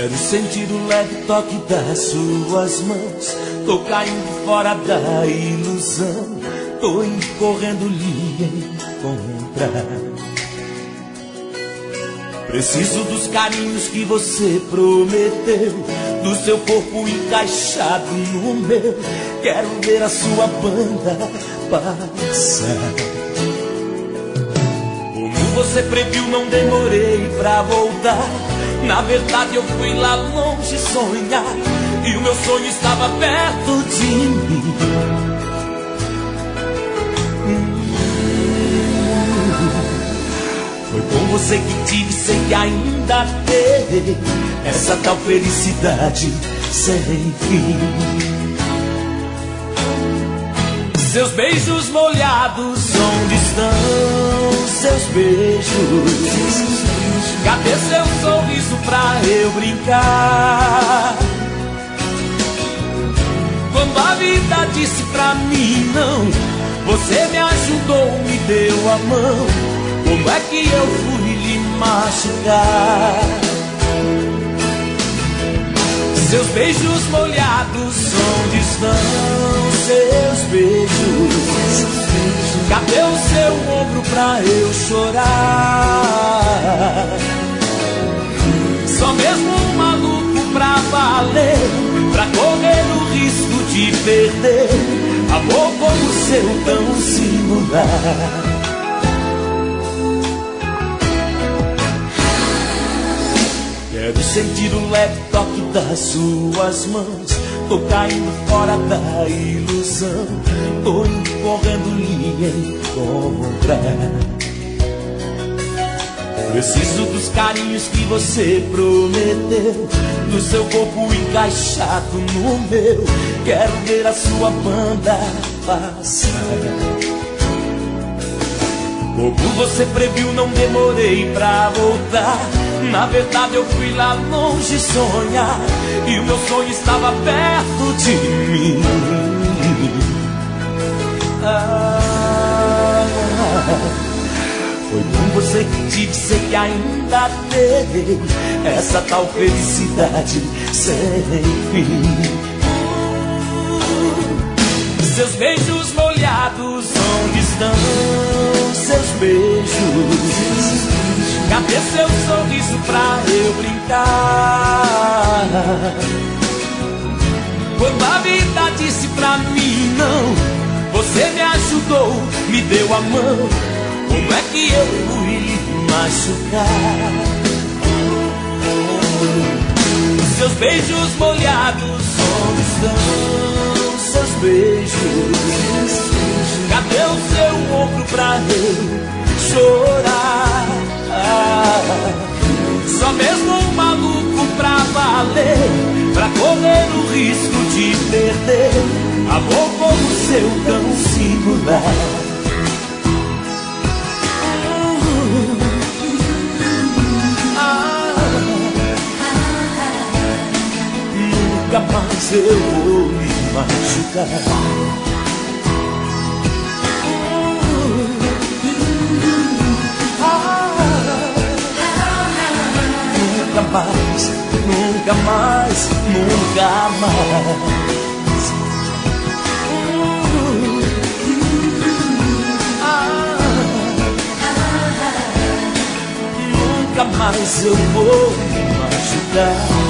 Quero sentir o leve toque das suas mãos. Tô caindo fora da ilusão. Tô indo correndo lhe encontrar. Preciso dos carinhos que você prometeu, do seu corpo encaixado no meu. Quero ver a sua banda passar. Como você previu, não demorei pra voltar. Na verdade eu fui lá longe sonhar, e o meu sonho estava perto de mim. Foi com você que tive, sei que ainda terei essa tal felicidade sem fim. Seus beijos molhados, onde estão seus beijos? Cadê seu sorriso pra eu brincar? Quando a vida disse pra mim não, você me ajudou, me deu a mão. Como é que eu fui lhe machucar? Seus beijos molhados, onde estão seus beijos? Cadê o seu ombro pra eu chorar? Só mesmo um maluco pra valer, pra correr o risco de perder amor como o seu tão singular. Quero sentir o leve toque das suas mãos. Tô caindo fora da ilusão. Tô indo correndo lhe encontrar. Preciso dos carinhos que você prometeu, do seu corpo encaixado no meu. Quero ver a sua banda passar. Como você previu, não demorei pra voltar. Na verdade eu fui lá longe sonhar, e o meu sonho estava perto de mim. Foi com você que tive, sei que ainda terei essa tal felicidade sem fim. Seus beijos molhados, onde estão seus beijos? Cadê seu sorriso pra eu brincar? Quando a vida disse pra mim não, você me ajudou, me deu a mão. Como é que eu fui lhe machucar? Seus beijos molhados, onde estão seus beijos? Cadê o seu ombro pra eu chorar? Só mesmo um maluco pra valer, pra correr o risco de perder amor como o seu tão singular. Nunca mais eu vou me machucar. Nunca mais, nunca mais, nunca mais. Nunca mais eu vou me machucar.